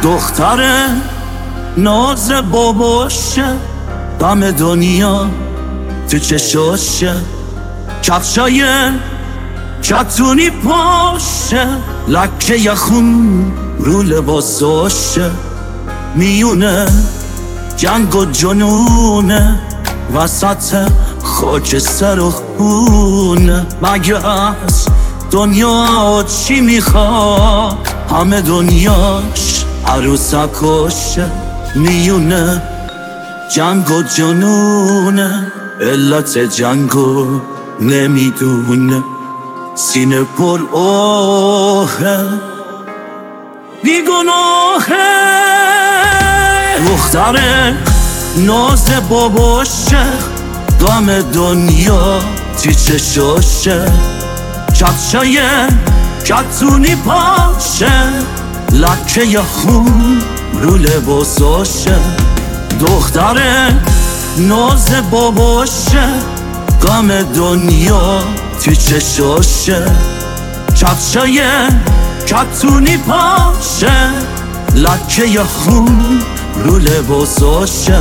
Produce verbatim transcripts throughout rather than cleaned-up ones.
دختر ناز باباشه، غم دنیا تو چشاشه، کفشای کتونی پاشه، لکه یخون رو لباساشه، میونه جنگ و جنونه وسط خاکستر و خونه. مگه از دنیا چی میخواد؟ همه دنیاش عروسکاشه، میونه جنگ و جنونه، علت جنگو نمیدونه، سینه پر آهه بیگناهه. دختر ناز باباشه، غم دنیا تی چشاشه، کفشای کتونی پاشه، لکه یخون رو لباساشه. دختر ناز باباشه، غم دنیا تی چشاشه، کفشای کتونی پاشه، لکه یخون رو لباساشه.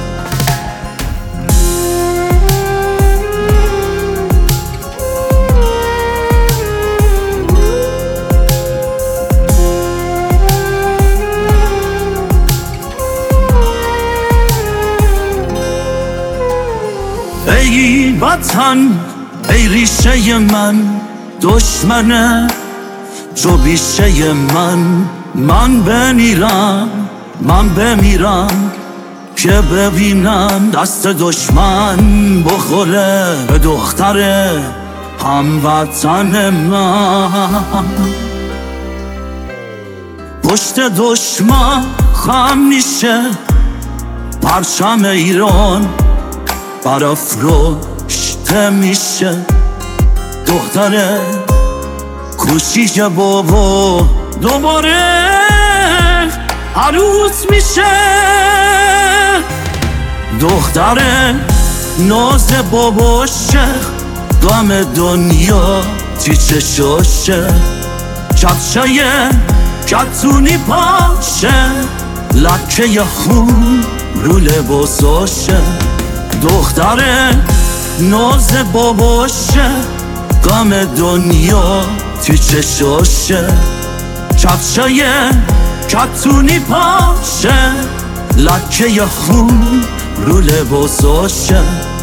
ای وطن ای ریشه من، دشمنه جو بیشه من، من بمیرم من بمیرم که ببینم دست دشمن بخوره به دختر هموطن من. پشت دشمن خم میشه پرچم ایران، برافروشته میشه دختر کوشیش بابا، دوباره عروس میشه. دختر ناز باباشه، غم دنیا تی چشاشه، کفشای کتونی پاشه، لکه یخون رو لباساشه. دختر ناز باباشه، غم دنیا تی چشاشه، کفشای کتونی پاشه، لکه یخون رو لباساشه.